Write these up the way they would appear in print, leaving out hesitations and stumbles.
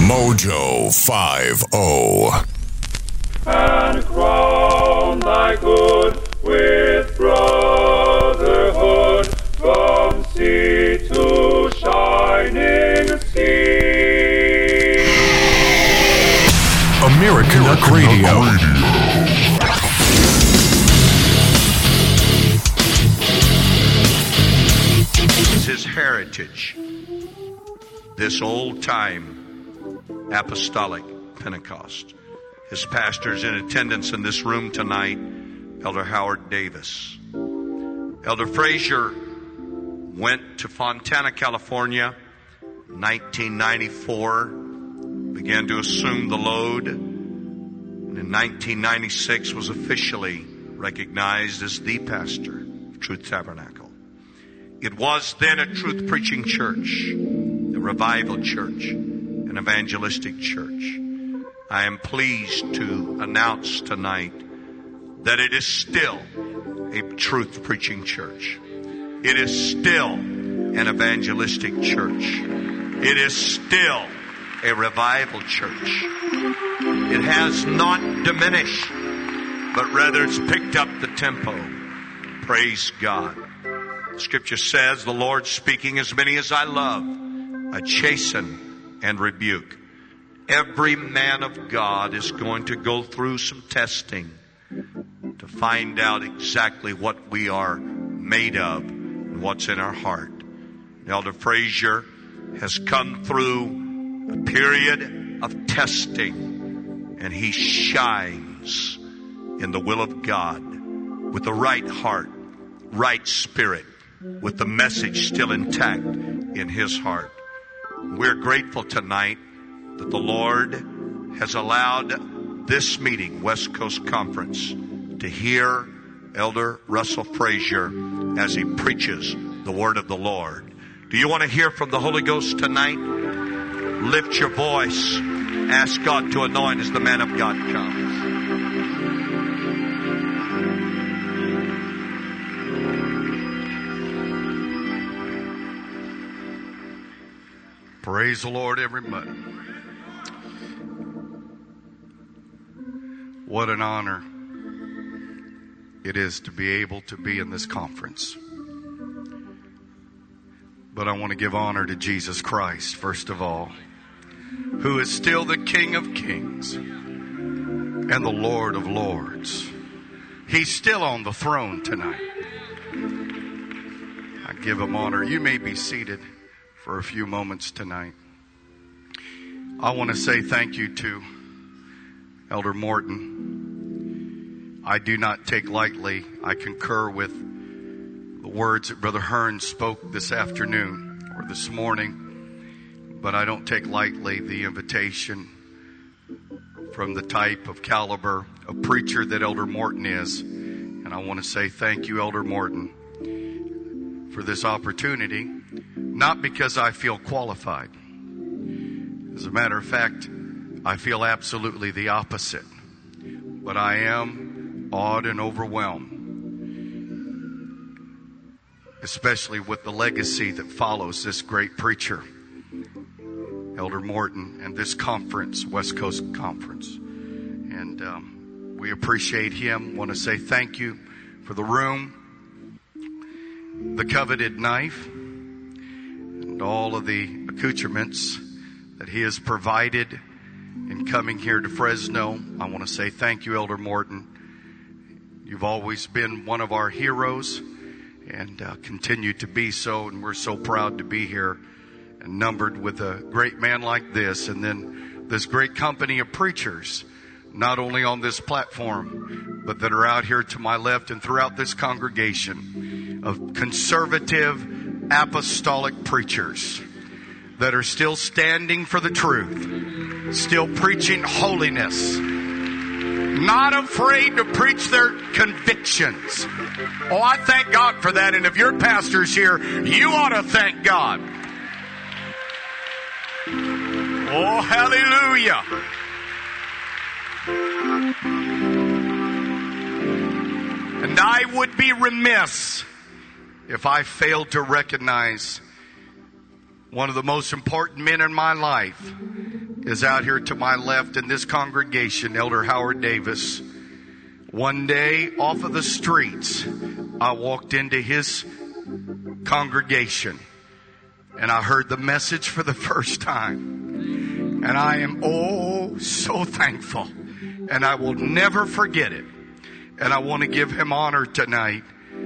Mojo 50. And crown thy good with brotherhood from sea to shining sea. American Radio. It's his heritage, this old-time apostolic Pentecost. His pastor's in attendance in this room tonight, Elder Howard Davis. Elder Frazier went to Fontana, California, 1994, began to assume the load, and in 1996 was officially recognized as the pastor of Truth Tabernacle. It was then a truth-preaching church, a revival church, an evangelistic church. I am pleased to announce tonight that it is still a truth-preaching church. It is still an evangelistic church. It is still a revival church. It has not diminished, but rather it's picked up the tempo. Praise God. Scripture says, the Lord speaking, as many as I love, I chasten and rebuke. Every man of God is going to go through some testing to find out exactly what we are made of and what's in our heart. Elder Frazier has come through a period of testing, and he shines in the will of God with the right heart, right spirit, with the message still intact in his heart. We're grateful tonight that the Lord has allowed this meeting, West Coast Conference, to hear Elder Russell Frazier as he preaches the word of the Lord. Do you want to hear from the Holy Ghost tonight? Lift your voice. Ask God to anoint as the man of God comes. Praise the Lord, everybody. What an honor it is to be able to be in this conference. But I want to give honor to Jesus Christ, first of all, who is still the King of Kings and the Lord of Lords. He's still on the throne tonight. I give him honor. You may be seated for a few moments tonight. I want to say thank you to Elder Morton. I do not take lightly. I concur with the words that Brother Hearn spoke this afternoon or this morning, but I don't take lightly the invitation from the type of caliber of preacher that Elder Morton is. And I want to say thank you, Elder Morton, for this opportunity, not because I feel qualified. As a matter of fact, I feel absolutely the opposite. But I am awed and overwhelmed, especially with the legacy that follows this great preacher, Elder Morton, and this conference, West Coast Conference. And we appreciate him. Want to say thank you for the room, the coveted knife, and all of the accoutrements that he has provided in coming here to Fresno. I want to say thank you, Elder Morton. You've always been one of our heroes and continue to be so. And we're so proud to be here and numbered with a great man like this. And then this great company of preachers, not only on this platform, but that are out here to my left and throughout this congregation of conservative apostolic preachers that are still standing for the truth, still preaching holiness, not afraid to preach their convictions. Oh, I thank God for that. And if your pastor's here, you ought to thank God. Oh, hallelujah. And I would be remiss if I failed to recognize one of the most important men in my life, is out here to my left in this congregation, Elder Howard Davis. One day off of the streets, I walked into his congregation and I heard the message for the first time. And I am so thankful. And I will never forget it. And I want to give him honor tonight.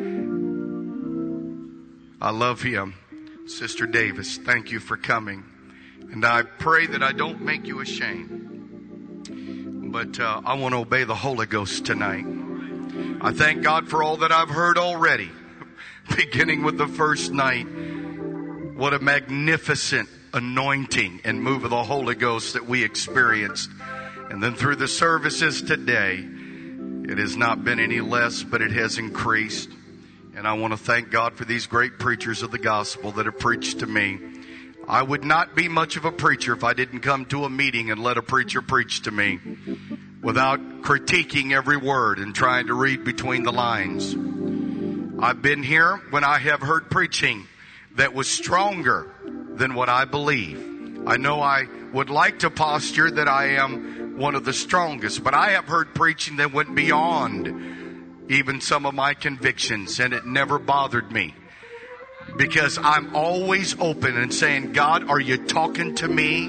I love him. Sister Davis, thank you for coming. And I pray that I don't make you ashamed. But I want to obey the Holy Ghost tonight. I thank God for all that I've heard already. Beginning with the first night. What a magnificent anointing and move of the Holy Ghost that we experienced. And then through the services today, it has not been any less, but it has increased. And I want to thank God for these great preachers of the gospel that have preached to me. I would not be much of a preacher if I didn't come to a meeting and let a preacher preach to me without critiquing every word and trying to read between the lines. I've been here when I have heard preaching that was stronger than what I believe. I know I would like to posture that I am one of the strongest, but I have heard preaching that went beyond even some of my convictions, and it never bothered me because I'm always open and saying, God, are you talking to me?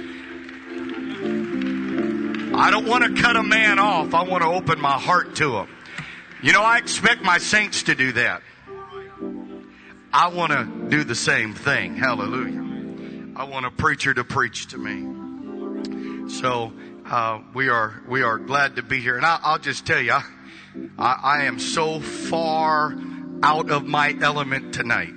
I don't want to cut a man off. I want to open my heart to him. You know, I expect my saints to do that. I want to do the same thing. Hallelujah. I want a preacher to preach to me. So we are glad to be here. And I'll just tell you, I am so far out of my element tonight.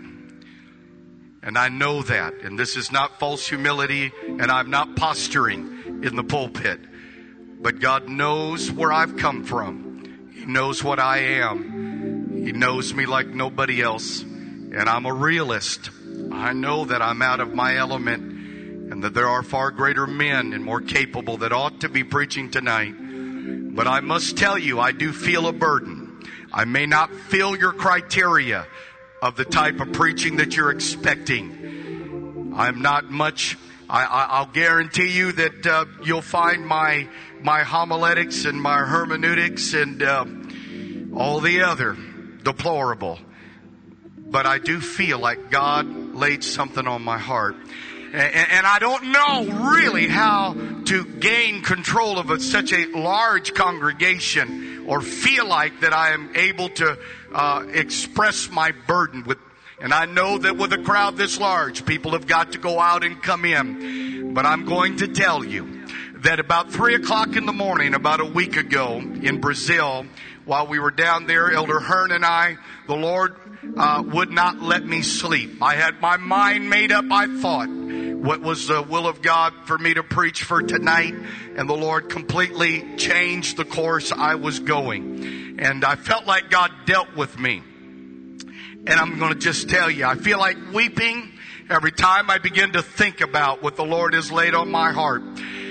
And I know that. And this is not false humility. And I'm not posturing in the pulpit. But God knows where I've come from. He knows what I am. He knows me like nobody else. And I'm a realist. I know that I'm out of my element and that there are far greater men and more capable that ought to be preaching tonight. But I must tell you, I do feel a burden. I may not fill your criteria of the type of preaching that you're expecting. I'm not much. I'll guarantee you that you'll find my homiletics and my hermeneutics and all the other deplorable. But I do feel like God laid something on my heart. And I don't know really how to gain control of such a large congregation or feel like that I am able to express my burden with. And I know that with a crowd this large, people have got to go out and come in. But I'm going to tell you that about 3 o'clock in the morning, about a week ago in Brazil, while we were down there, Elder Hearn and I, the Lord would not let me sleep. I had my mind made up, I thought, what was the will of God for me to preach for tonight. And the Lord completely changed the course I was going. And I felt like God dealt with me. And I'm going to just tell you, I feel like weeping every time I begin to think about what the Lord has laid on my heart.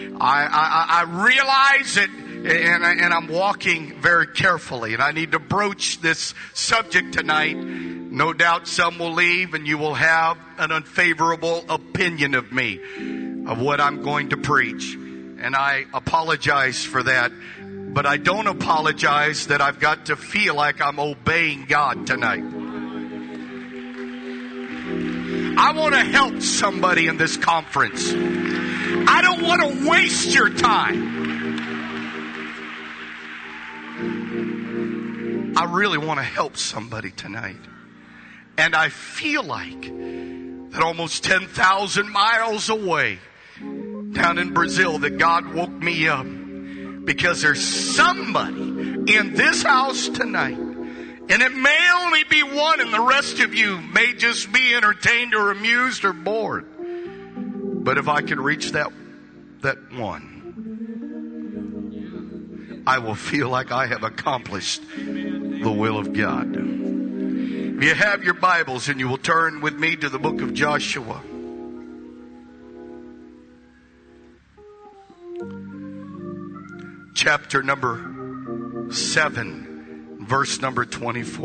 I realize it. And I'm walking very carefully. And I need to broach this subject tonight. No doubt some will leave and you will have an unfavorable opinion of me, of what I'm going to preach. And I apologize for that. But I don't apologize that I've got to feel like I'm obeying God tonight. I want to help somebody in this conference. I don't want to waste your time. I really want to help somebody tonight. And I feel like that almost 10,000 miles away down in Brazil that God woke me up because there's somebody in this house tonight. And it may only be one and the rest of you may just be entertained or amused or bored. But if I can reach that one, I will feel like I have accomplished the will of God. If you have your Bibles and you will turn with me to the book of Joshua. Chapter number 7, verse number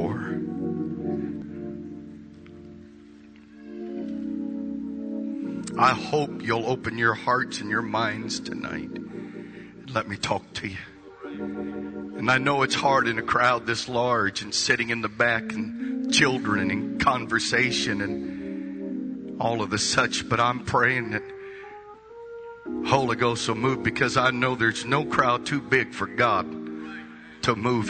24. I hope you'll open your hearts and your minds tonight. Let me talk to you. And I know it's hard in a crowd this large and sitting in the back and children and conversation and all of the such, but I'm praying that Holy Ghost will move, because I know there's no crowd too big for God to move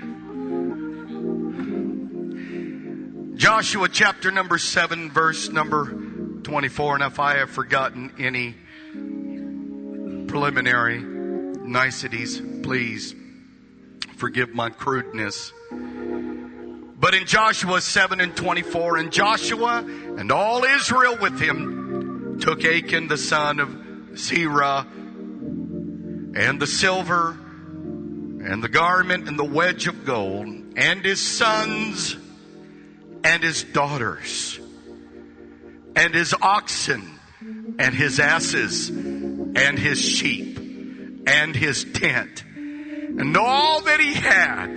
in. Joshua chapter number 7, verse number 24. And if I have forgotten any preliminary niceties, please forgive my crudeness. But in Joshua 7 and 24, and Joshua and all Israel with him took Achan the son of Zerah, and the silver, and the garment, and the wedge of gold, and his sons, and his daughters, and his oxen, and his asses, and his sheep, and his tent, and all that he had.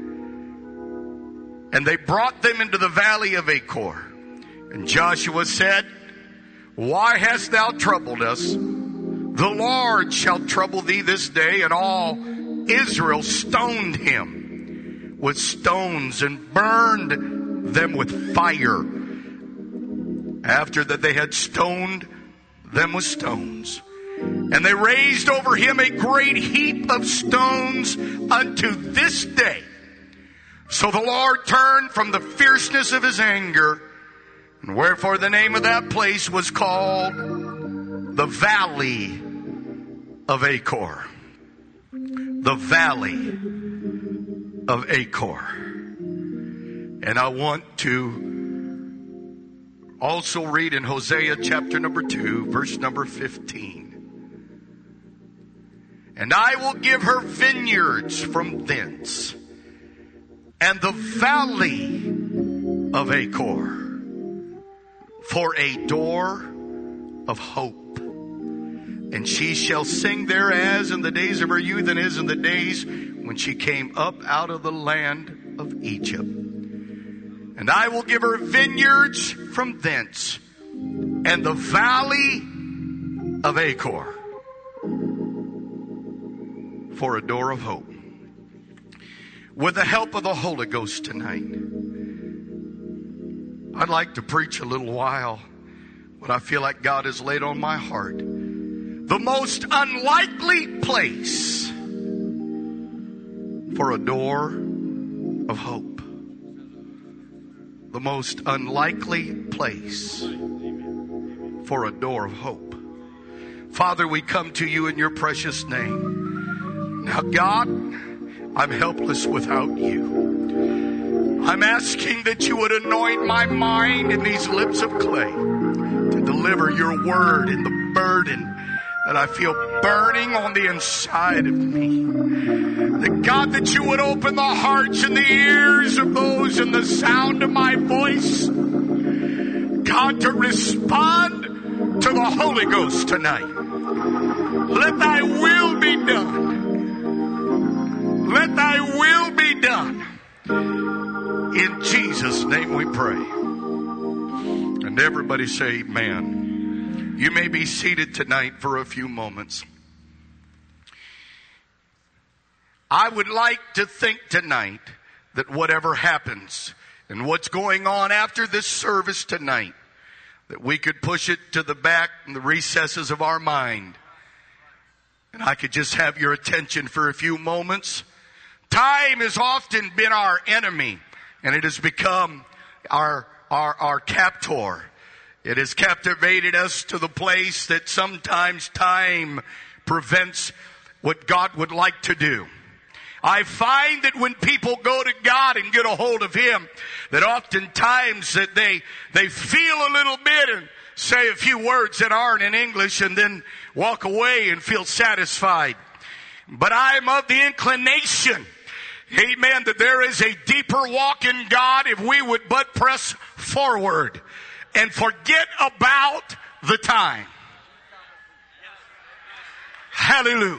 And they brought them into the valley of Achor. And Joshua said, why hast thou troubled us? The Lord shall trouble thee this day. And all Israel stoned him with stones and burned them with fire, after that they had stoned them with stones. And they raised over him a great heap of stones unto this day. So the Lord turned from the fierceness of his anger, and wherefore the name of that place was called the Valley of Achor. The Valley of Achor. And I want to also read in Hosea chapter number 2, verse number 15. And I will give her vineyards from thence, and the valley of Achor for a door of hope. And she shall sing there as in the days of her youth, and as in the days when she came up out of the land of Egypt. And I will give her vineyards from thence, and the valley of Achor for a door of hope. With the help of the Holy Ghost tonight, I'd like to preach a little while what I feel like God has laid on my heart. The most unlikely place for a door of hope. The most unlikely place for a door of hope. Father, we come to you in your precious name. Now, God, I'm helpless without you. I'm asking that you would anoint my mind and these lips of clay to deliver your word in the burden that I feel burning on the inside of me. That God, that you would open the hearts and the ears of those in the sound of my voice. God, to respond to the Holy Ghost tonight. Let thy will be done. Let thy will be done. In Jesus' name we pray. And everybody say amen. You may be seated tonight for a few moments. I would like to think tonight that whatever happens and what's going on after this service tonight, that we could push it to the back in the recesses of our mind. And I could just have your attention for a few moments. Time has often been our enemy, and it has become our captor. It has captivated us to the place that sometimes time prevents what God would like to do. I find that when people go to God and get a hold of Him, that oftentimes that they feel a little bit and say a few words that aren't in English and then walk away and feel satisfied. But I'm of the inclination, amen, that there is a deeper walk in God if we would but press forward and forget about the time. Hallelujah.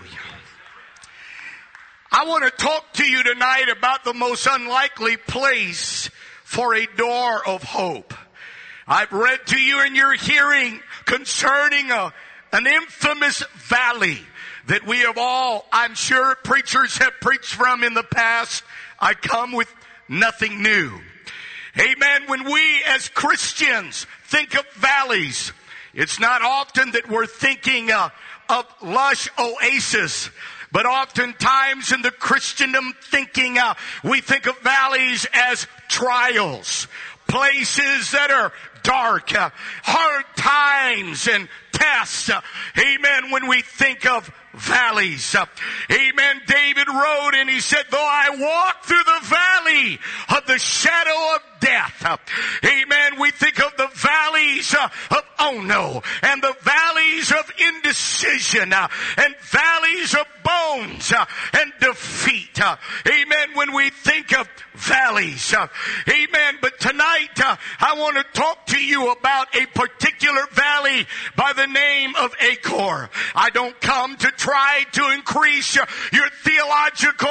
I want to talk to you tonight about the most unlikely place for a door of hope. I've read to you in your hearing concerning an infamous valley that we have all, I'm sure, preachers have preached from in the past. I come with nothing new. Amen. When we as Christians think of valleys, it's not often that we're thinking of lush oases. But oftentimes in the Christendom thinking, we think of valleys as trials, places that are dark, hard times and tests. Amen. When we think of valleys. Amen. David wrote and he said, though I walk through the valley of the shadow of death. Amen. We think of the valleys of oh no, and the valleys of indecision, and valleys of bones, and defeat. Amen. When we think of valleys. Amen. But tonight, I want to talk to you about a particular valley by the name of Achor. I don't come to try to increase your theological,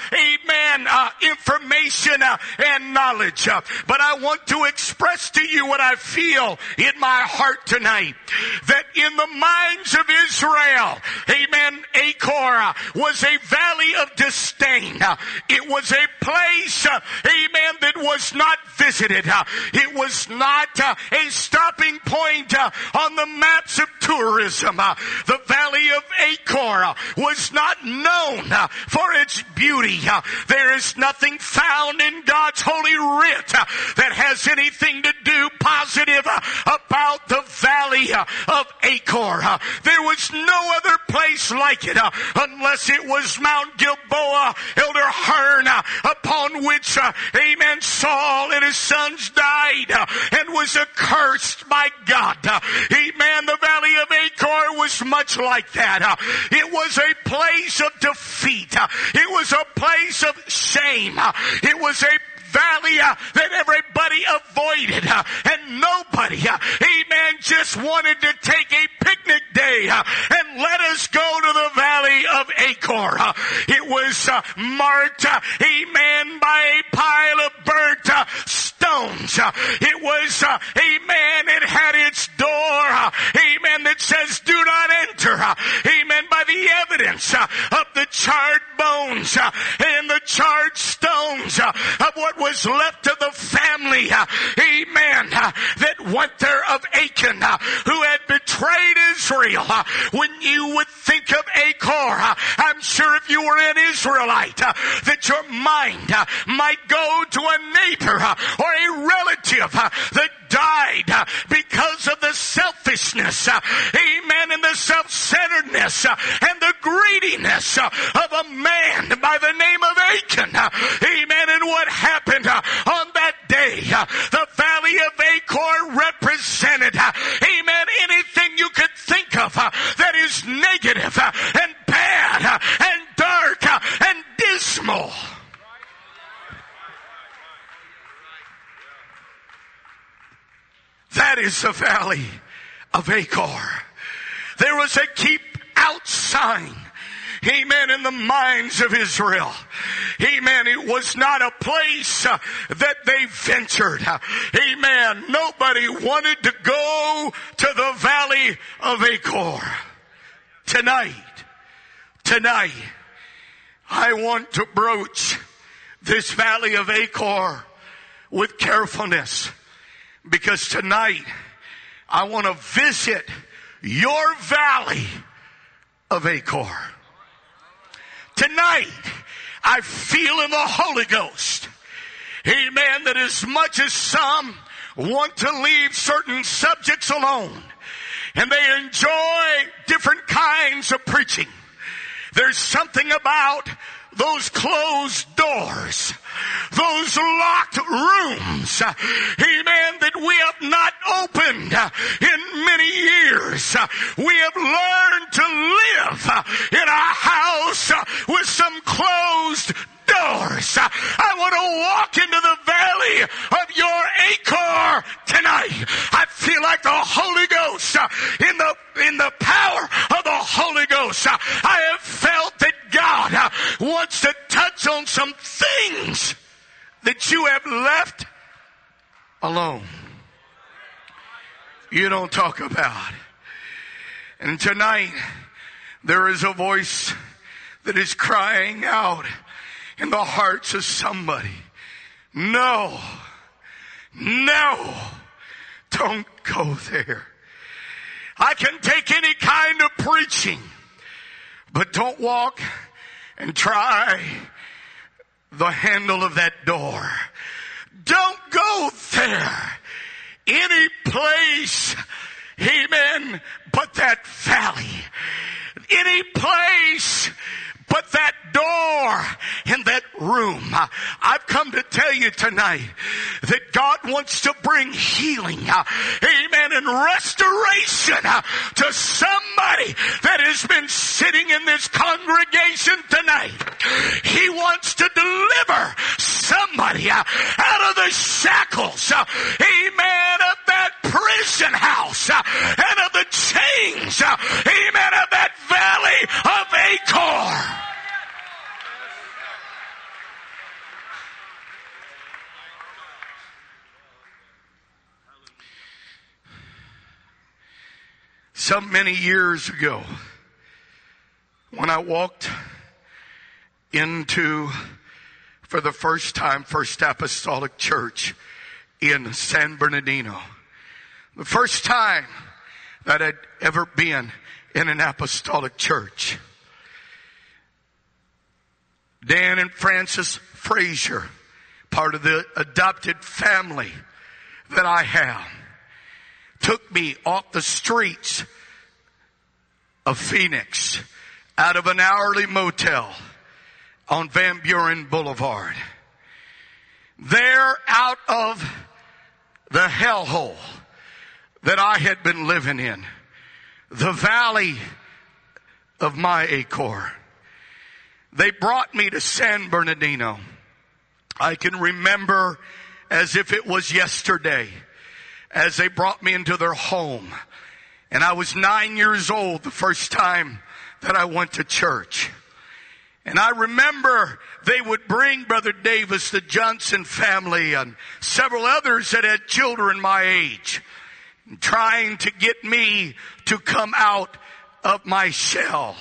information and knowledge. But I want to express to you what I feel in my heart tonight. That in the minds of Israel, amen, Achor was a valley of disdain. It was a place, amen, that was not visited. It was not a stopping point on the maps of tourism. The valley of Achor was not known for its beauty. There is nothing found in God's holy writ that has anything to do positive about the valley of Achor. There was no other place like it unless it was Mount Gilboa, Elder Hearn, upon which, amen, Saul and his sons died and was accursed by God. Amen. The valley of Achor was much like that. It was a place of defeat. It was a place of shame. It was a valley that everybody avoided, and nobody, amen, just wanted to take a picnic day and let us go to the valley of Achor. It was marked, amen, by a pile of burnt stones. It was, amen, it had its door, amen, that says do not enter, amen, by the evidence of the charred bones and the charred stones of what was left of the family, amen, that went there of Achan, who had betrayed Israel. When you would think of Achor, I'm sure if you were an Israelite, that your mind might go to a neighbor or a relative that died because of the selfishness, amen, and the self-centeredness and the greediness of a man by the name of Achan, amen. And what happened on that day? The valley of Achor represented, amen, anything you could think of that is negative and bad and dark and dismal. That is the valley of Achor. There was a keep out sign, amen, in the minds of Israel. Amen. It was not a place that they ventured. Amen. Nobody wanted to go to the valley of Achor. Tonight, I want to broach this valley of Achor with carefulness. Because tonight, I want to visit your valley of Achor. Tonight, I feel in the Holy Ghost, amen, that as much as some want to leave certain subjects alone, and they enjoy different kinds of preaching, there's something about those closed doors, those locked rooms, amen, that we have not opened in many years. We have learned to live in a house with some closed doors. I want to walk into the valley of your Achor tonight. I feel like the Holy Ghost, in the power of the Holy Ghost, I have felt that God wants to touch on some things that you have left alone. You don't talk about And tonight, there is a voice that is crying out in the hearts of somebody. No, don't go there. I can take any kind of preaching, but don't walk and try the handle of that door. Don't go there. Any place, amen, but that valley. Any place but that door in that room. I've come to tell you tonight that God wants to bring healing, amen, and restoration to somebody that has been sitting in this congregation tonight. He wants to deliver somebody out of the shackles, amen, of that prison house and of the chains, amen, of that valley of Achor. So many years ago, when I walked into, for the first time, First Apostolic Church in San Bernardino, the first time that I'd ever been in an apostolic church, Dan and Francis Frazier, part of the adopted family that I have, took me off the streets of Phoenix, out of an hourly motel on Van Buren Boulevard. There, out of the hellhole that I had been living in, the valley of my Achor, they brought me to San Bernardino. I can remember as if it was yesterday, as they brought me into their home. And I was 9 years old the first time that I went to church. And I remember they would bring Brother Davis, the Johnson family, and several others that had children my age, trying to get me to come out of my shell.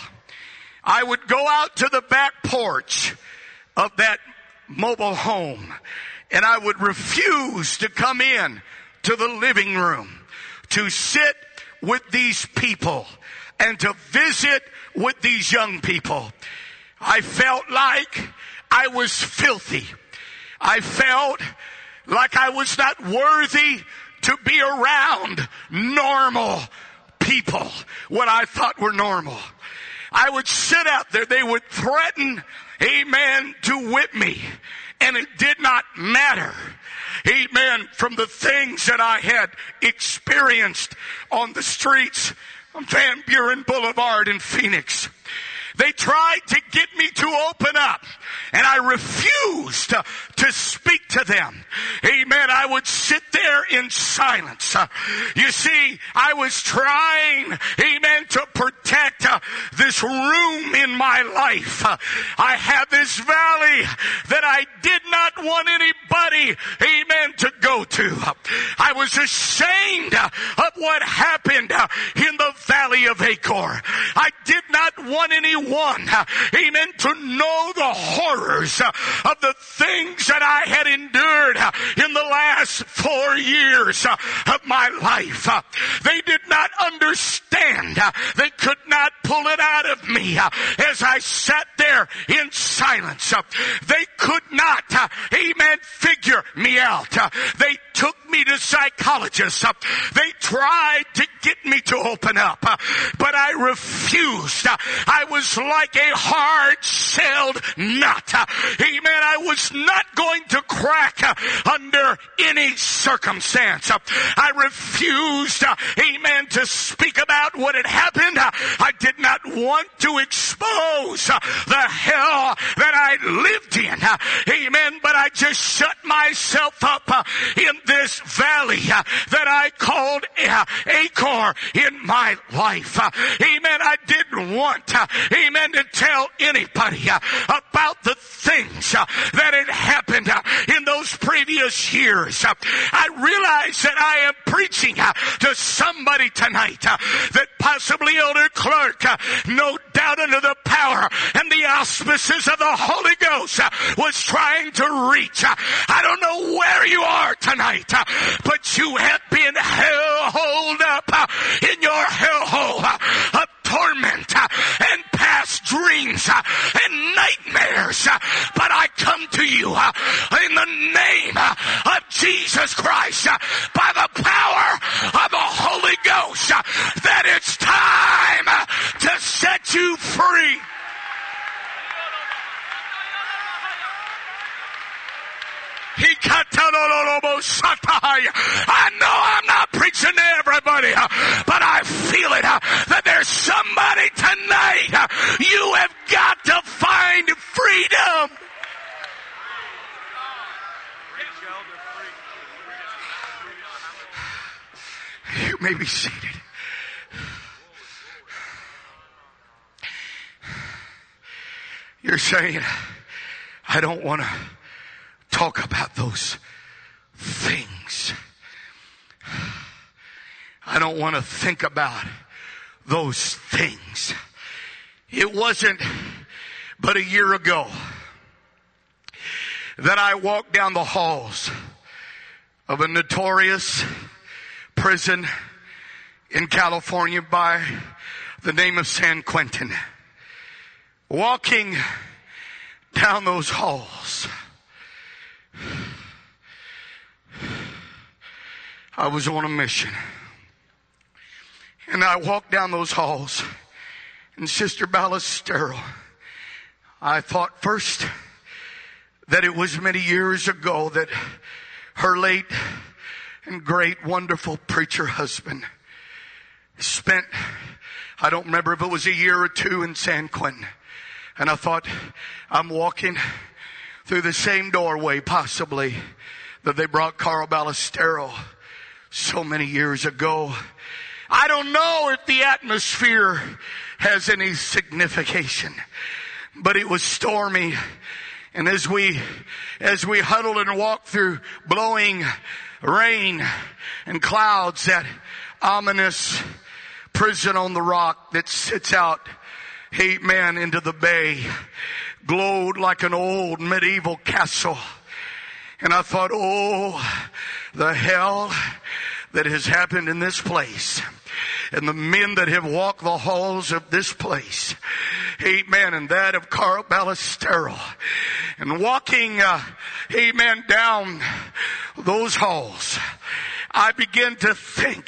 I would go out to the back porch of that mobile home, and I would refuse to come in to the living room to sit with these people and to visit with these young people. I felt like I was filthy. I felt like I was not worthy to be around normal people, what I thought were normal. I would sit out there. They would threaten, amen, to whip me. And it did not matter, amen, from the things that I had experienced on the streets of Van Buren Boulevard in Phoenix. They tried to get me to open up, and I refused to speak to them. Amen. I would sit there in silence. You see, I was trying, amen, to protect this room in my life. I had this valley that I did not want anybody, amen, to go to. I was ashamed of what happened in the valley of Achor. I did not want anyone, amen, to know the horrors of the things that I had endured in the last 4 years of my life. They did not understand. They could not pull it out of me as I sat there in silence. They could not, amen, figure me out. They took me to psychologists. They tried to get me to open up, but I refused. I was like a hard-shelled nut. Amen. I was not going to crack under any circumstance. I refused, amen, to speak about what had happened. I did not want to expose the hell that I lived in. Amen. But I just shut myself up in this valley that I called Achor in my life. Amen. I didn't want, amen, to tell anybody about the things that had happened in those previous years. I realize that I am preaching to somebody tonight that possibly Elder Clark, no doubt under the power and the auspices of the Holy Ghost, was trying to reach. I don't know where you are tonight, but you have been held up in your hellhole of torment and past dreams and nightmares. But I come to you in the name of Jesus Christ, by the power of the Holy Ghost, that it's time to set you free. I know I'm not preaching to everybody, but I feel it that there's somebody tonight. You have got to find freedom. You may be seated. You're saying, I don't want to talk about those things. I don't want to think about those things. It wasn't but a year ago that I walked down the halls of a notorious prison in California by the name of San Quentin. Walking down those halls, I was on a mission. And I walked down those halls, and Sister Ballestero, I thought first that it was many years ago that her late and great, wonderful preacher husband spent, I don't remember if it was a year or two, in San Quentin. And I thought, I'm walking through the same doorway possibly that they brought Carl Ballestero so many years ago. I don't know if the atmosphere has any signification, but it was stormy. And as we huddled and walked through blowing rain and clouds, that ominous prison on the rock that sits out, amen, into the bay, glowed like an old medieval castle. And I thought, oh, the hell that has happened in this place. And the men that have walked the halls of this place, amen, and that of Carl Ballestero. And walking, amen, down those halls, I began to think,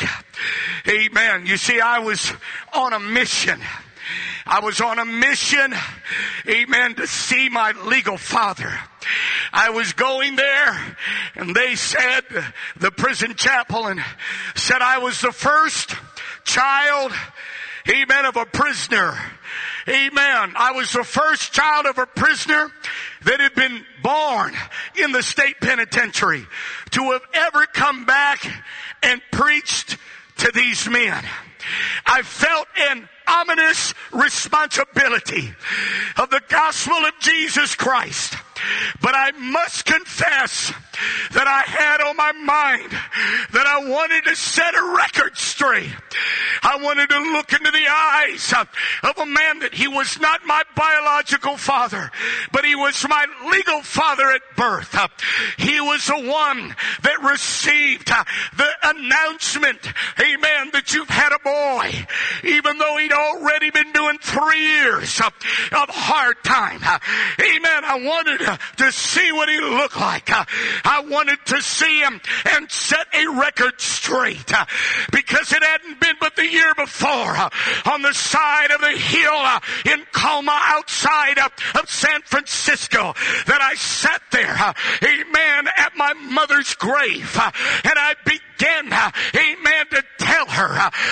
amen. You see, I was on a mission. I was on a mission, amen, to see my legal father. I was going there, and they said, the prison chaplain said I was the first child, amen, of a prisoner. Amen. I was the first child of a prisoner that had been born in the state penitentiary to have ever come back and preached to these men. I felt an ominous responsibility of the gospel of Jesus Christ. But I must confess that I had on my mind that I wanted to set a record straight. I wanted to look into the eyes of a man that he was not my biological father, but he was my legal father at birth. He was the one that received the announcement, amen, that you've had a boy, even though he'd already been doing 3 years of hard time. Amen. I wanted to see what he looked like. I wanted to see him and set a record straight, because it hadn't been but the year before on the side of the hill in Colma outside of San Francisco that I sat there, amen, at my mother's grave, and I began, amen, to tell her of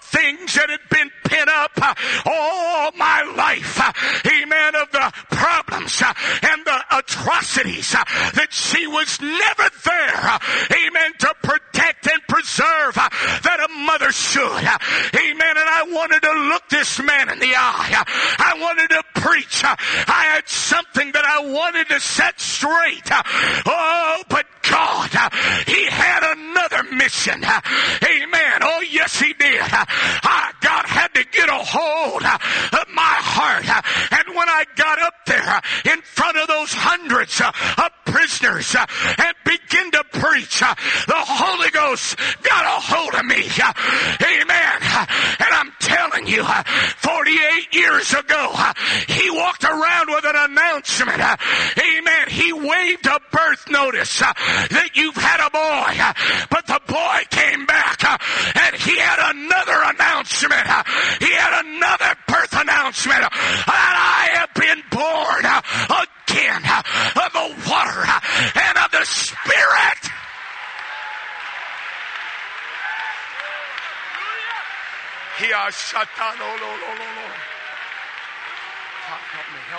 things that had been pent up all my life. Amen. Of the problems and the atrocities that she was never there. Amen. To protect and preserve that a mother should. Amen. And I wanted to look this man in the eye. I wanted to preach. I had something that I wanted to set straight. Oh, but God, He had another mission. Amen. Oh, yes, He did. God had to get a hold of my heart. And when I got up there in front of those hundreds of prisoners and begin to preach, the Holy Ghost got a hold of me. Amen. And I'm telling you, 48 years ago, He walked around with an announcement. Amen. He waved a birth notice that you've had a boy. But the boy came back and he had another announcement. He had another birth announcement. That I have been born again of the water and of the Spirit. Help me.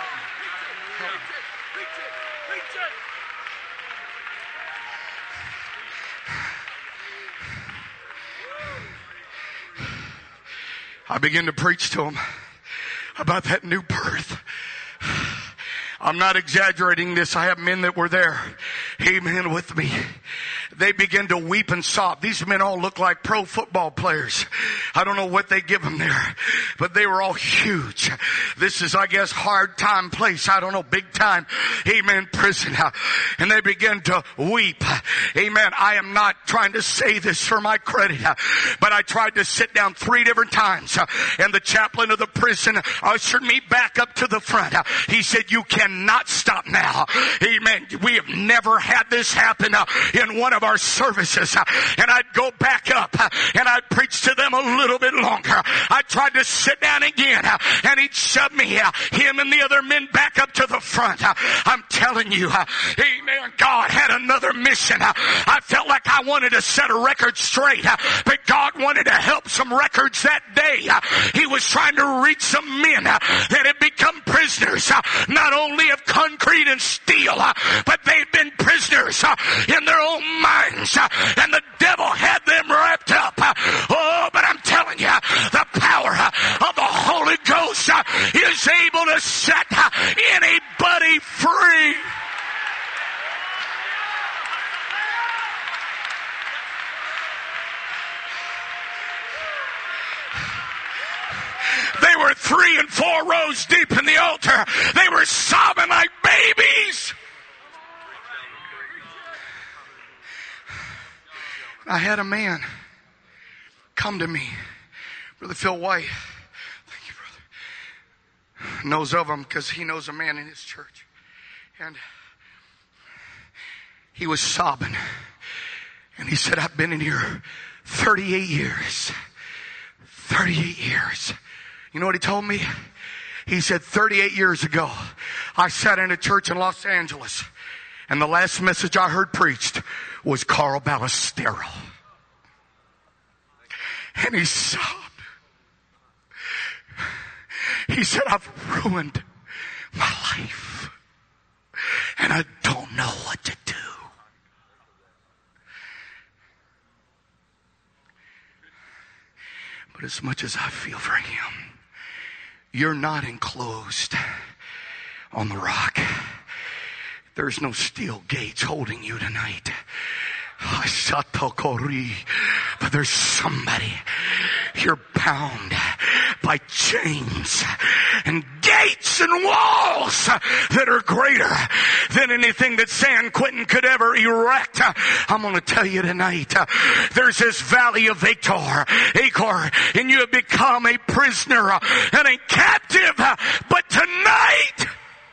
I began to preach to him about that new birth. I'm not exaggerating this. I have men that were there. Amen. With me. They began to weep and sob. These men all look like pro football players. I don't know what they give them there, but they were all huge. This is, I guess, hard time place. I don't know, big time. Amen. Prison. And they began to weep. Amen. I am not trying to say this for my credit, but I tried to sit down 3 different times, and the chaplain of the prison ushered me back up to the front. He said, "You cannot stop now." Amen. We have never had this happen in one of our services. And I'd go back up and I'd preach to them a little bit longer. I tried to sit down again and he'd shove me, him and the other men, back up to the front. I'm telling you, amen, God had another mission. I felt like I wanted to set a record straight, but God wanted to help some records that day. He was trying to reach some men that had become prisoners, not only of concrete and steel, but they've been prisoners in their own minds, and the devil had them wrapped up. Oh, but I'm telling you, the power of the Holy Ghost is able to set anybody free. They were 3 and 4 rows deep in the altar. They were sobbing like babies. I had a man come to me, Brother Phil White. Thank you, brother. Knows of him because he knows a man in his church. And he was sobbing. And he said, "I've been in here 38 years. 38 years. You know what he told me? He said, 38 years ago, I sat in a church in Los Angeles, and the last message I heard preached was Carl Ballestero." And he sobbed. He said, "I've ruined my life, and I don't know what to do." But as much as I feel for him, you're not enclosed on the rock. There's no steel gates holding you tonight. But there's somebody. You're bound by chains and gates and walls that are greater than anything that San Quentin could ever erect. I'm going to tell you tonight, there's this valley of Achor, and you have become a prisoner and a captive. But tonight,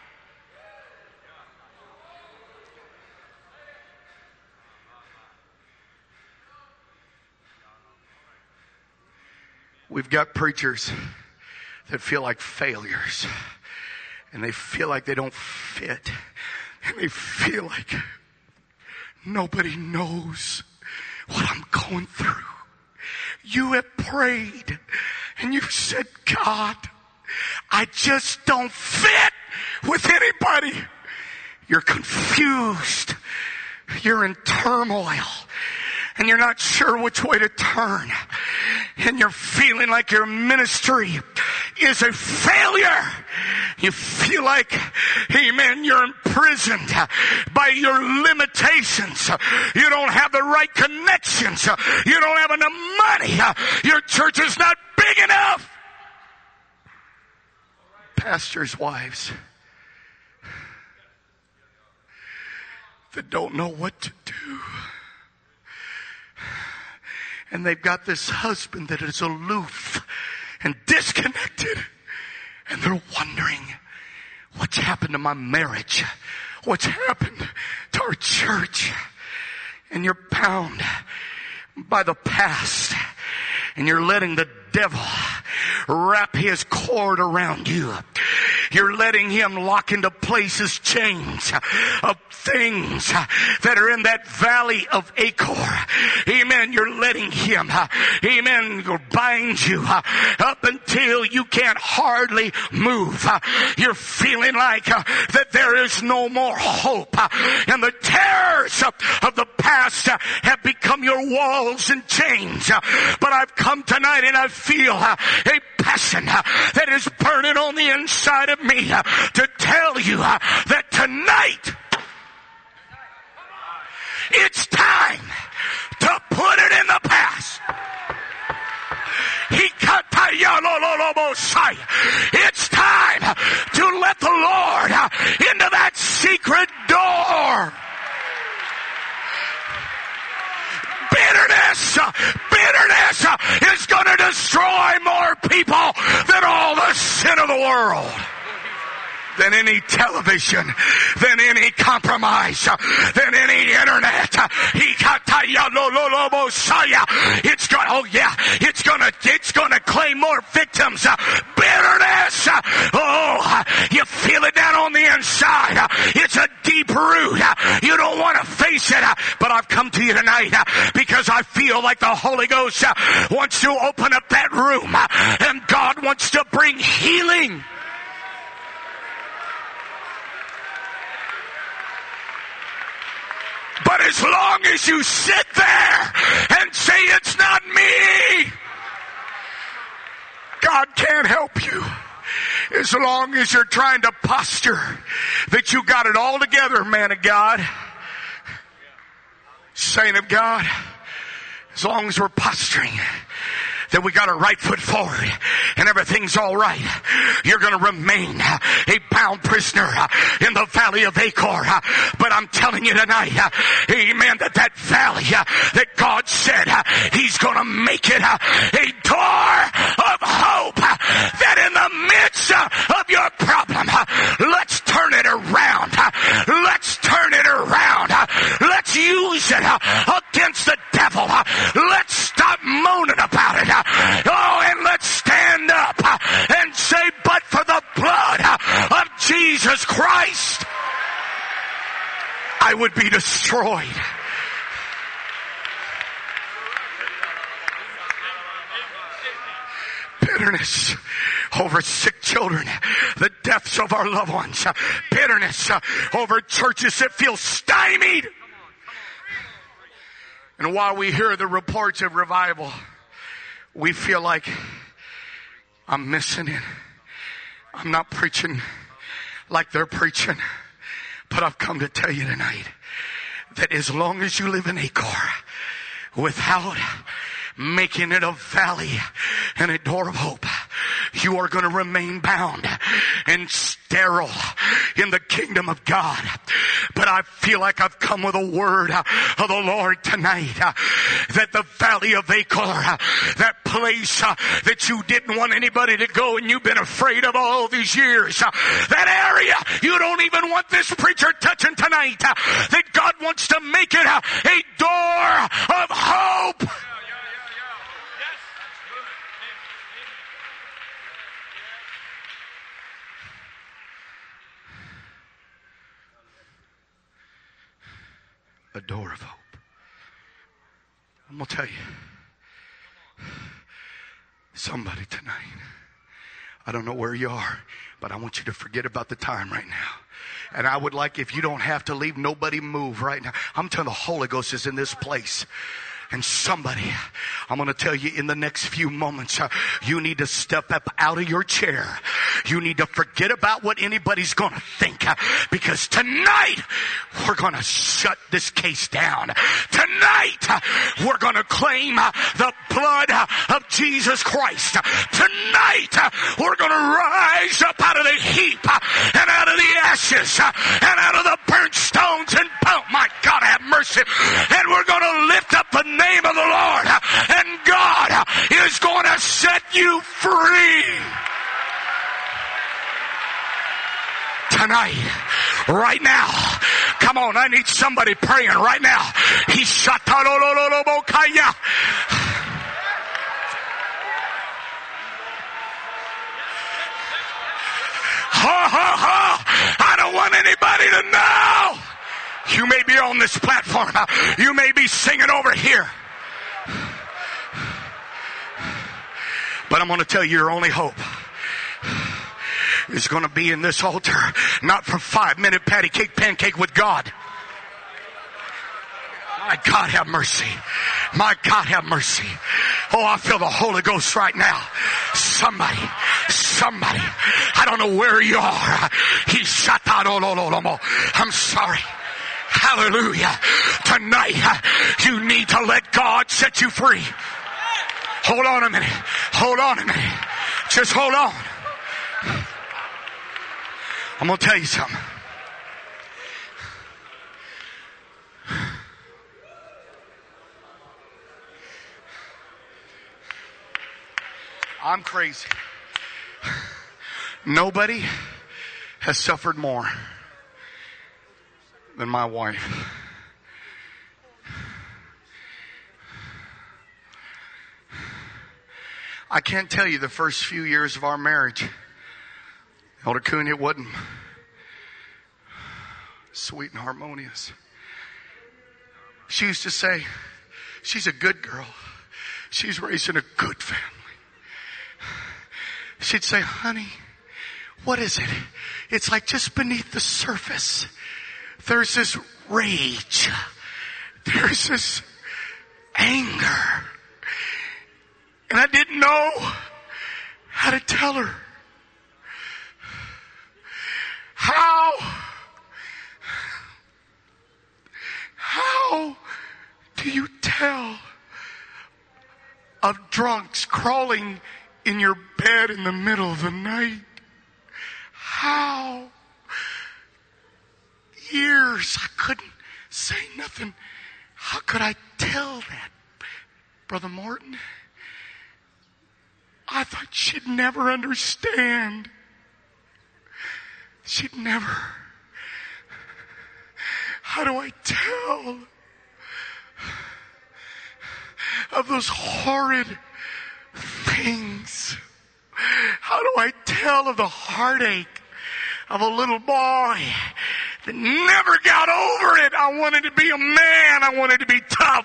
we've got preachers that feel like failures, and they feel like they don't fit, and they feel like nobody knows what I'm going through. You have prayed and you said, God, I just don't fit with anybody. You're confused. You're in turmoil. And you're not sure which way to turn. And you're feeling like your ministry is a failure. You feel like, amen, you're imprisoned by your limitations. You don't have the right connections. You don't have enough money. Your church is not big enough. Pastors' wives that don't know what to do. And they've got this husband that is aloof and disconnected. And they're wondering, what's happened to my marriage? What's happened to our church? And you're bound by the past. And you're letting the devil wrap his cord around you. You're letting him lock into places chains of things that are in that valley of Achor. Amen. You're letting him, amen, bind you up until you can't hardly move. You're feeling like that there is no more hope. And the terrors of the past have become your walls and chains. But I've come tonight and I feel a passion that is burning on the inside of me to tell you that tonight it's time to put it in the past. It's time to let the Lord into that secret door. Bitterness is going to destroy more people than all the sin of the world. Than any television, than any compromise, than any internet. It's gonna claim more victims. Bitterness. Oh, you feel it down on the inside. It's a deep root. You don't want to face it. But I've come to you tonight because I feel like the Holy Ghost wants to open up that room and God wants to bring healing. But as long as you sit there and say it's not me, God can't help you. As long as you're trying to posture that you got it all together, man of God, saint of God, as long as we're posturing that we got our right foot forward and everything's all right, you're going to remain a bound prisoner in the valley of Achor. But I'm telling you tonight, amen, that valley that God said he's going to make it a door of hope, that in the midst of your problem, let's turn it around. Let's turn it around. Let's use it against the devil. Let's stop moaning about it. Oh, and let's stand up and say, but for the blood of Jesus Christ, I would be destroyed. Bitterness over sick children, the deaths of our loved ones. Bitterness over churches that feel stymied. And while we hear the reports of revival, we feel like I'm missing it. I'm not preaching like they're preaching. But I've come to tell you tonight that as long as you live in Achor without making it a valley and a door of hope, you are going to remain bound and sterile in the kingdom of God. But I feel like I've come with a word of the Lord tonight, that the valley of Achor, that place that you didn't want anybody to go and you've been afraid of all these years, that area you don't even want this preacher touching tonight, that God wants to make it a door of hope. A door of hope. I'm going to tell you, Somebody tonight, I don't know where you are, but I want you to forget about the time right now. And I would like, if you don't have to leave, nobody move right now. I'm telling you, the Holy Ghost is in this place. And somebody, I'm going to tell you in the next few moments, you need to step up out of your chair. You need to forget about what anybody's going to think. Because tonight, we're going to shut this case down. Tonight, we're going to claim the blood of Jesus Christ. Tonight, we're going to rise up out of the heap and out of the ashes and out of the burnt stones and bone. My God, have mercy. And we're going to lift up the name of the Lord, and God is going to set you free tonight, right now. Come on, I need somebody praying right now. He shot. I don't want anybody to know. You may be on this platform. You may be singing over here. But I'm going to tell you, your only hope is going to be in this altar. Not for 5-minute patty cake pancake with God. My God, have mercy. My God, have mercy. Oh, I feel the Holy Ghost right now. Somebody. I don't know where you are. He shot out. I'm sorry. Hallelujah. Tonight, you need to let God set you free. Hold on a minute. Just hold on. I'm going to tell you something. I'm crazy. Nobody has suffered more than my wife. I can't tell you the first few years of our marriage, Elder Kuhn, it wasn't sweet and harmonious. She used to say, she's a good girl. She's raising a good family. She'd say, honey, what is it? It's like just beneath the surface. There's this rage. There's this anger. And I didn't know how to tell her. How do you tell of drunks crawling in your bed in the middle of the night? How? Years I couldn't say nothing. How could I tell that, Brother Morton? I thought she'd never understand. She'd never. How do I tell of those horrid things? How do I tell of the heartache of a little boy that never got over it? I wanted to be a man. I wanted to be tough.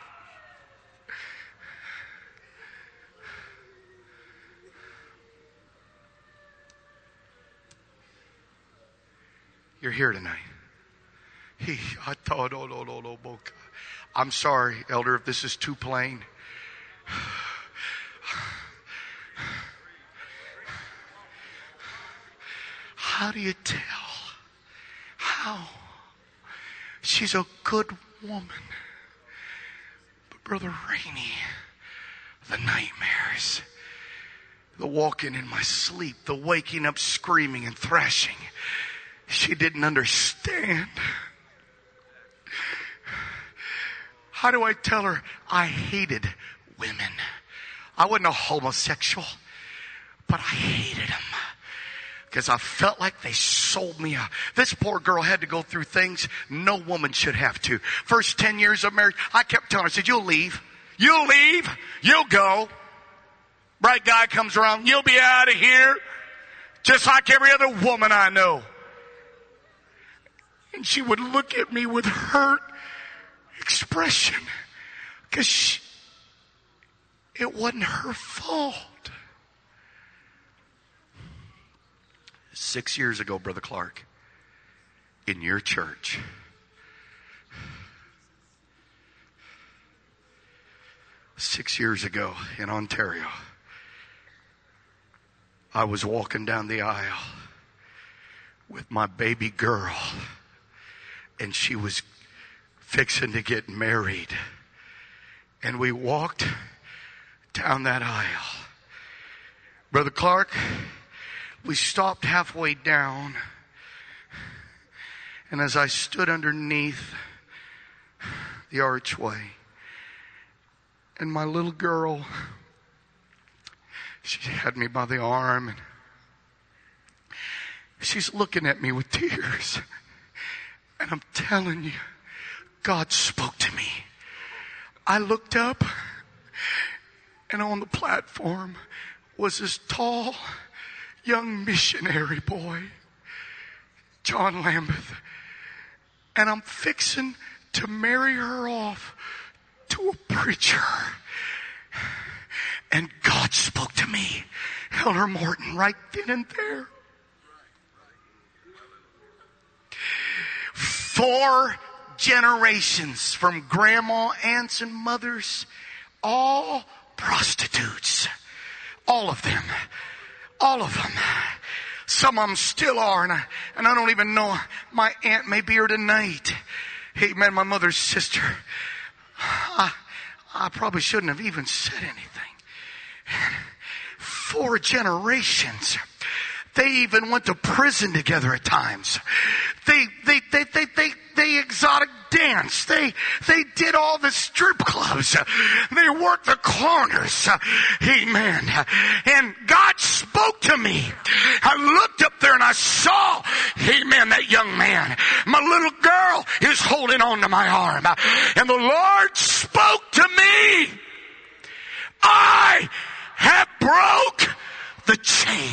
You're here tonight. I'm sorry, Elder, if this is too plain. How do you tell? How? She's a good woman. But Brother Rainey, the nightmares, the walking in my sleep, the waking up screaming and thrashing, she didn't understand. How do I tell her I hated women? I wasn't a homosexual, but I hated them. Because I felt like they sold me out. This poor girl had to go through things no woman should have to. First 10 years of marriage, I kept telling her, I said, you'll leave. You'll leave. You'll go. Right guy comes around, you'll be out of here. Just like every other woman I know. And she would look at me with hurt expression. Because it wasn't her fault. 6 years ago, Brother Clark, in your church, six years ago in Ontario, I was walking down the aisle with my baby girl, and she was fixing to get married. And we walked down that aisle. Brother Clark, we stopped halfway down, and as I stood underneath the archway, and my little girl, she had me by the arm, and she's looking at me with tears. And I'm telling you, God spoke to me. I looked up, and on the platform was this tall, young missionary boy, John Lambeth. And I'm fixing to marry her off to a preacher. And God spoke to me, Elder Morton, right then and there. 4 generations from grandma, aunts, and mothers, all prostitutes. All of them. All of them. Some of them still are, and I don't even know. My aunt may be here tonight. Hey, man, my mother's sister. I probably shouldn't have even said anything. 4 generations. They even went to prison together at times. They exotic danced. They did all the strip clubs. They worked the corners. Amen. And God spoke to me. I looked up there and I saw, amen, that young man. My little girl is holding on to my arm. And the Lord spoke to me. I have broke the chain.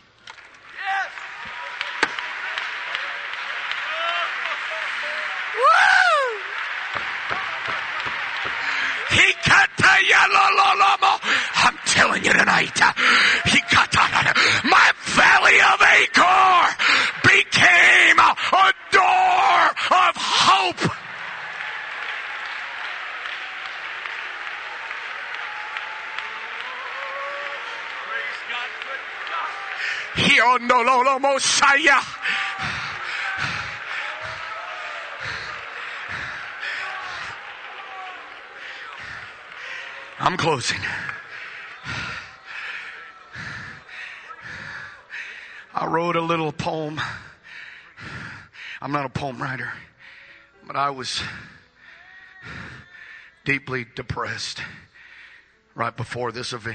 I'm telling you tonight, my valley of Achor became a door of hope. I'm closing. I wrote a little poem. I'm not a poem writer, but I was deeply depressed right before this event.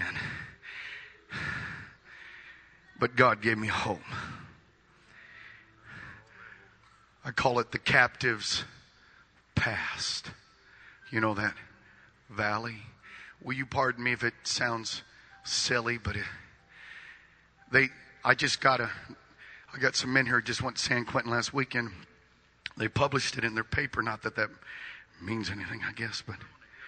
But God gave me hope. I call it the captive's past. You know that valley? Will you pardon me if it sounds silly, but I got some men here who just went to San Quentin last weekend. They published it in their paper. Not that means anything, I guess, but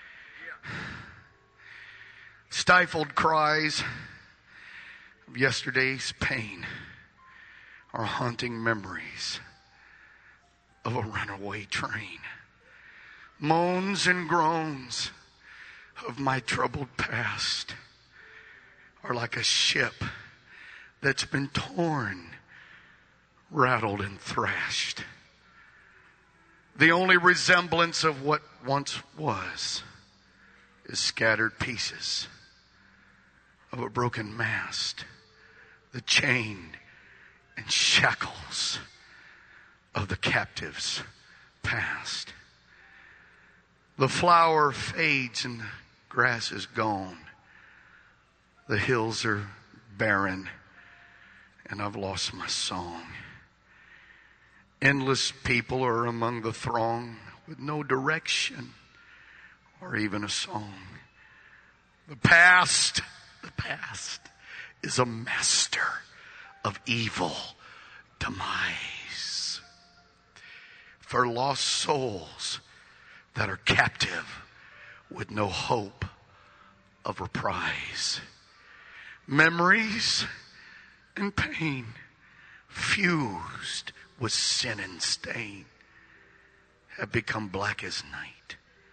stifled cries of yesterday's pain are haunting memories of a runaway train. Moans and groans of my troubled past are like a ship that's been torn, rattled, and thrashed. The only resemblance of what once was is scattered pieces of a broken mast, the chain and shackles of the captive's past. The flower fades and the grass is gone. The hills are barren and I've lost my song. Endless people are among the throng with no direction or even a song. The past is a master of evil demise. For lost souls that are captive with no hope of reprise. Memories and pain fused with sin and stain, have become black as night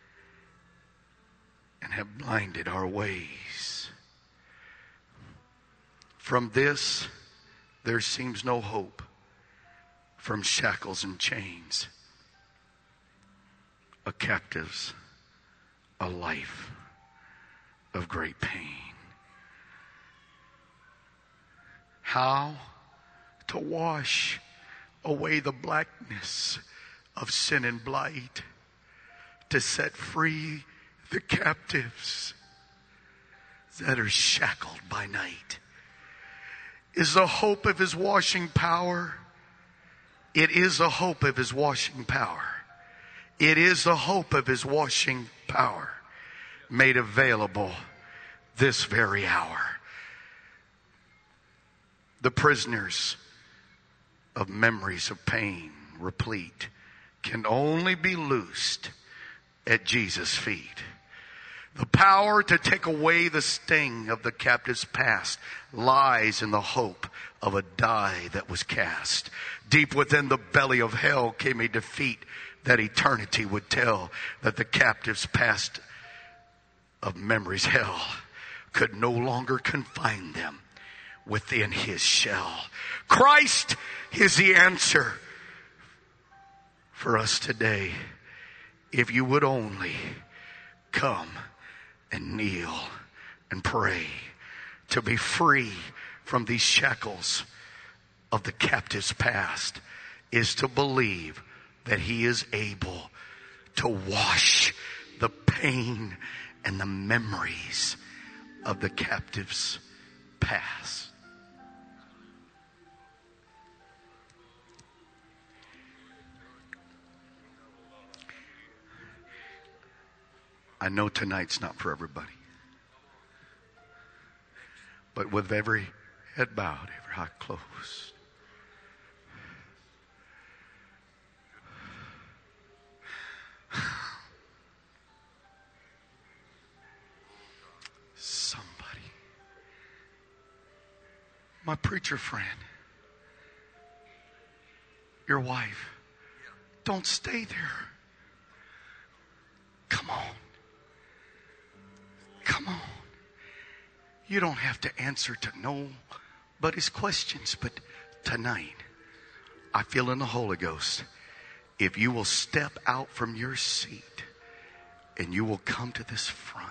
and have blinded our ways. From this, there seems no hope. From shackles and chains, a captive's a life of great pain. How to wash away the blackness of sin and blight, to set free the captives that are shackled by night, is the hope of his washing power. It is the hope of his washing power. It is the hope of his washing power made available this very hour. The prisoners of memories of pain replete can only be loosed at Jesus' feet. The power to take away the sting of the captive's past lies in the hope of a die that was cast. Deep within the belly of hell came a defeat that eternity would tell, that the captive's past of memories hell could no longer confine them within his shell. Christ is the answer for us today. If you would only come and kneel and pray to be free from these shackles of the captive's past, is to believe that he is able to wash the pain and the memories of the captive's past. I know tonight's not for everybody, but with every head bowed, every eye closed, somebody, my preacher friend, your wife, don't stay there. Come on. Come on. You don't have to answer to nobody's questions, but tonight, I feel in the Holy Ghost, if you will step out from your seat and you will come to this front.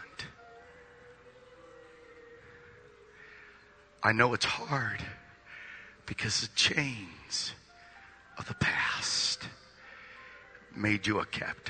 I know it's hard because the chains of the past made you a captive.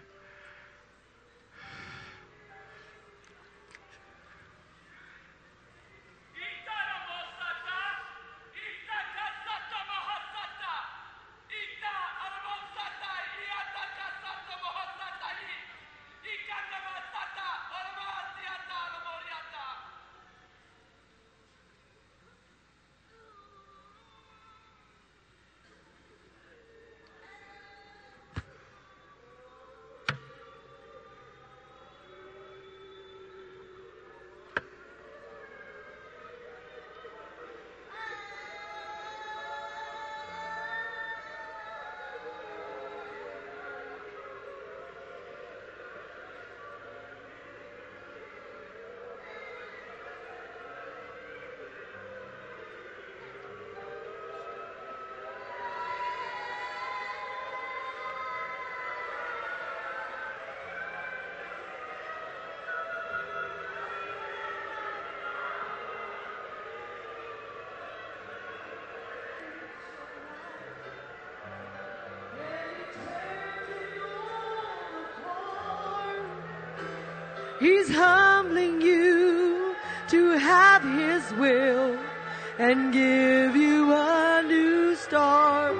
He's humbling you to have his will and give you a new start,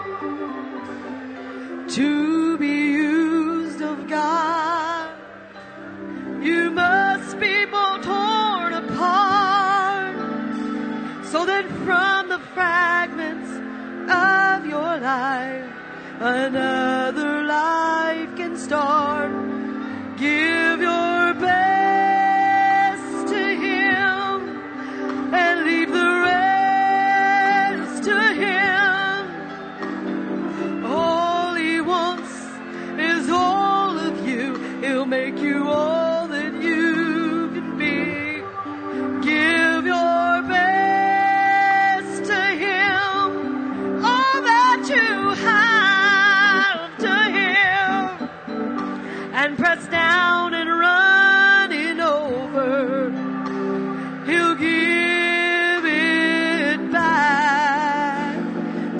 to be used of God. You must be both torn apart, so that from the fragments of your life another life can start. Give your best to him and leave the rest to him.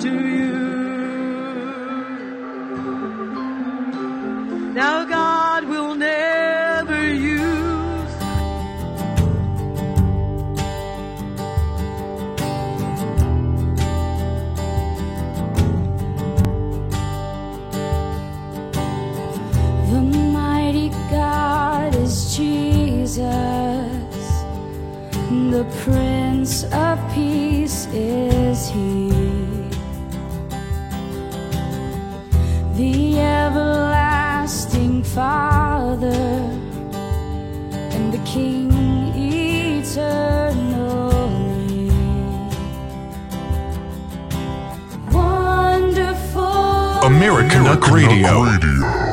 to you. Now God will never use the mighty God is Jesus, the Prince of Peace is He, the everlasting Father and the King eternally. Wonderful American Radio.